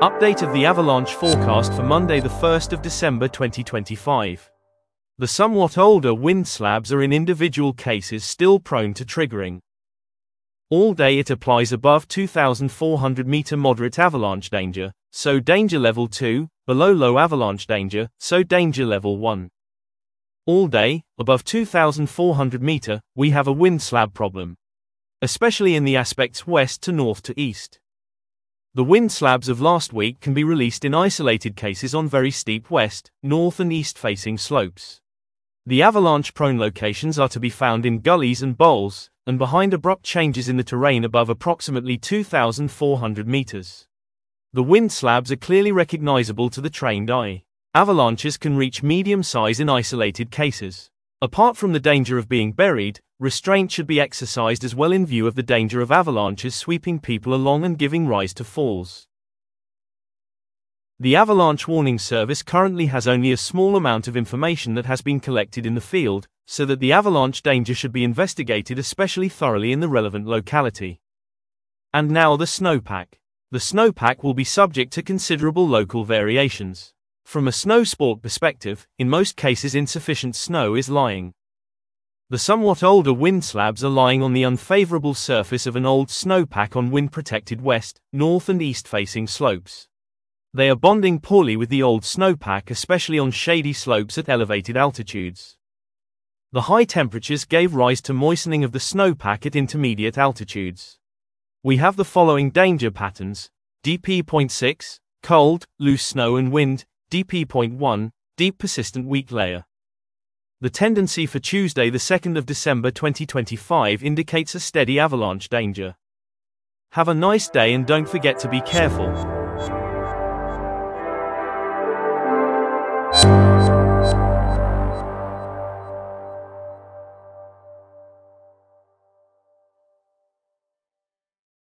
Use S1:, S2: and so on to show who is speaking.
S1: Update of the avalanche forecast for Monday the 1st of December 2025. The somewhat older wind slabs are in individual cases still prone to triggering. All day it applies above 2,400 meter moderate avalanche danger, so danger level 2, below low avalanche danger, so danger level 1. All day, above 2,400 meter, we have a wind slab problem, especially in the aspects west to north to east. The wind slabs of last week can be released in isolated cases on very steep west, north and east facing slopes. The avalanche-prone locations are to be found in gullies and bowls, and behind abrupt changes in the terrain above approximately 2,400 meters. The wind slabs are clearly recognizable to the trained eye. Avalanches can reach medium size in isolated cases. Apart from the danger of being buried, restraint should be exercised as well in view of the danger of avalanches sweeping people along and giving rise to falls. The Avalanche Warning Service currently has only a small amount of information that has been collected in the field, so that the avalanche danger should be investigated especially thoroughly in the relevant locality. And now the snowpack. The snowpack will be subject to considerable local variations. From a snow sport perspective, in most cases insufficient snow is lying. The somewhat older wind slabs are lying on the unfavorable surface of an old snowpack on wind-protected west, north and east-facing slopes. They are bonding poorly with the old snowpack, especially on shady slopes at elevated altitudes. The high temperatures gave rise to moistening of the snowpack at intermediate altitudes. We have the following danger patterns: DP.6, cold, loose snow and wind; DP.1, deep persistent weak layer. The tendency for Tuesday the 2nd of December 2025 indicates a steady avalanche danger. Have a nice day and don't forget to be careful.